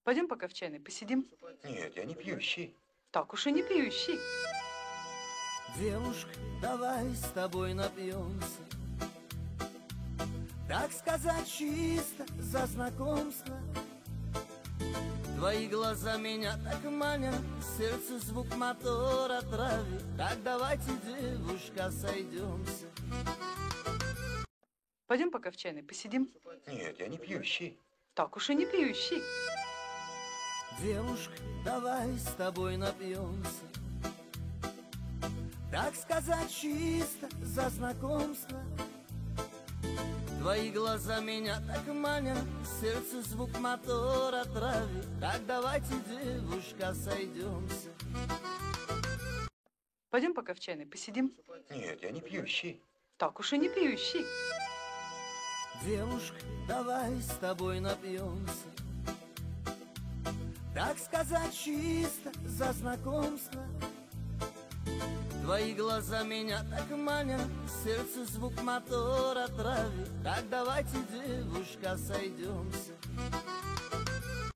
Пойдем пока в чайной посидим. Нет, я не пьющий. Так уж и не пьющий. Девушка, давай с тобой напьемся, так сказать, чисто за знакомство. Твои глаза меня так манят, сердце звук мотора травит. Так давайте, девушка, сойдемся. Пойдем пока в чайной посидим. Нет, я не пьющий. Так уж и не пьющий. Девушка, давай с тобой напьемся, так сказать, чисто за знакомство. Твои глаза меня так манят, сердце звук мотора травит. Так давайте, девушка, сойдемся. Пойдем пока в чайной посидим. Нет, я не пьющий. Так уж и не пьющий. Девушка, давай с тобой напьемся, так сказать, чисто за знакомство. Твои глаза меня так манят, сердце звук мотора травит. Так давайте, девушка, сойдемся.